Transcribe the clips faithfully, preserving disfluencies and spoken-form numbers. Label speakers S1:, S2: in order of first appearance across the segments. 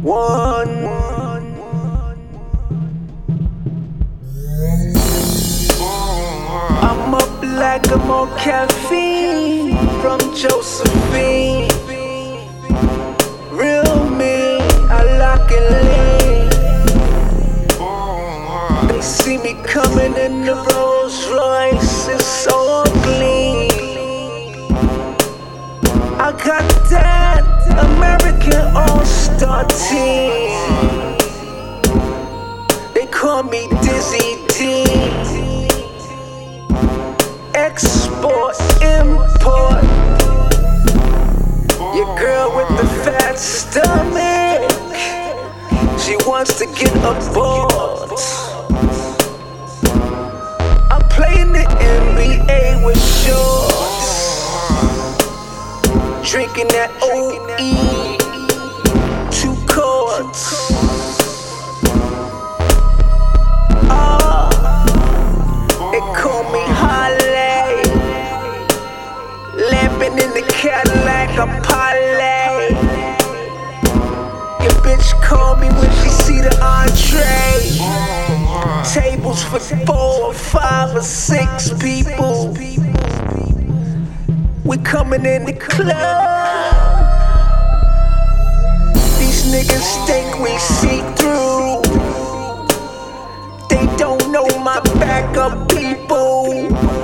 S1: One. I'm up like I'm on caffeine from Josephine. Real me, I lock and lean. They see me coming in the Rolls Royce, it's so clean. I got that American All-Star team. They call me Dizzy D. Export, import. Your girl with the fat stomach, she wants to get aboard. I'm playing the N B A with shorts, drinking that O E, two chords. Oh, they call me Harley, lamping in the Cadillac, a parlay. Your bitch call me when she see the entree. Tables for four or five or six people. We coming in the club. These niggas think we see through. They don't know my backup people.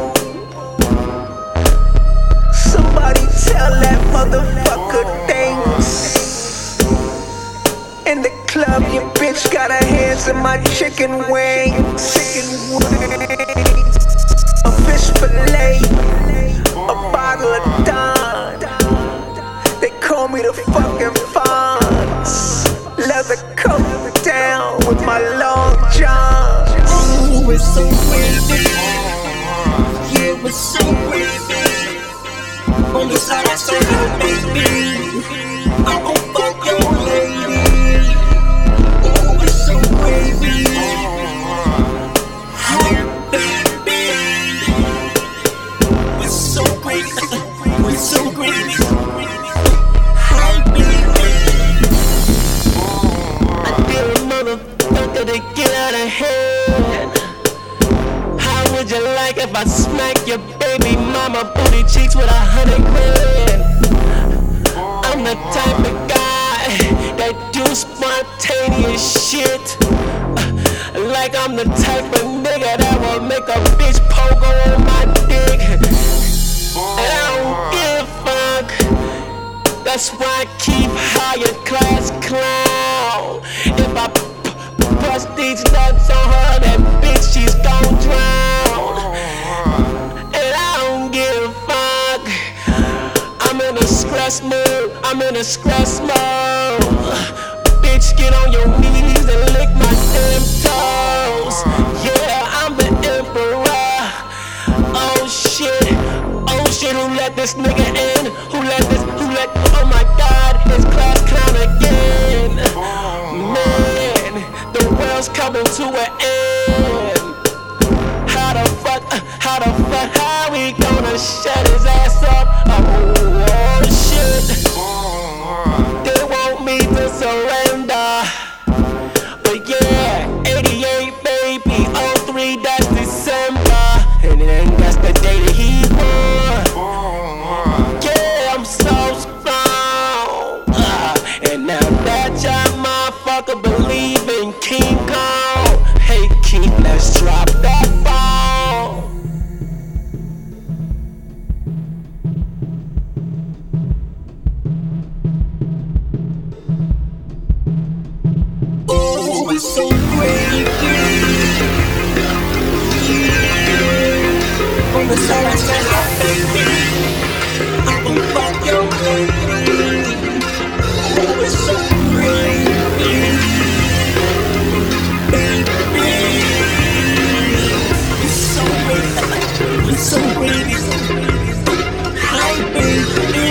S1: Somebody tell that motherfucker thanks. In the club, your bitch got her hands in my chicken wings. Chicken wings. A fish fillet. A bottle of Don. They call me the fucking Fonz. Leather coat down with my long johns.
S2: Oh, it's so crazy. Yeah, it's so crazy. On the side I say, oh baby, I gon' fuck your lady. Oh, it's so crazy. Hi baby. It's so crazy. It's so crazy. Hi baby. I dare a motherfucker to get out of hand. How would you like if I smack your baby mama booty cheeks with a hundred grand? I'm the type of guy that do spontaneous shit. uh, Like I'm the type of nigga that will make a bitch pogo on my dick. And I don't give a fuck. That's why I keep higher class clown. If I p- bust these nuts on her, that bitch she's gon' drown. And I don't give a fuck. I'm in a stress mood. I'm in a stress mode. Bitch, get on your knees and lick my damn toes. Yeah, I'm the emperor. Oh shit. Oh shit, who let this nigga in? Who let this, who let, oh my god, it's class clown again. Man, the world's coming to an end. How the fuck, uh, how the fuck, how we gonna shut his ass up? Oh, oh shit. They want me to surrender. But yeah, eighty-eight baby, oh three, that's December. And then that's the day that he born. Yeah, I'm so strong. uh, And now that y'all motherfucker believe in King Kong. Hey Keith, let's drop that ball. Oh, it's so crazy. On the side I said, oh baby, I gon' fuck your lady. Oh, it's so crazy. Baby, it's so crazy. It's so crazy. Hi baby.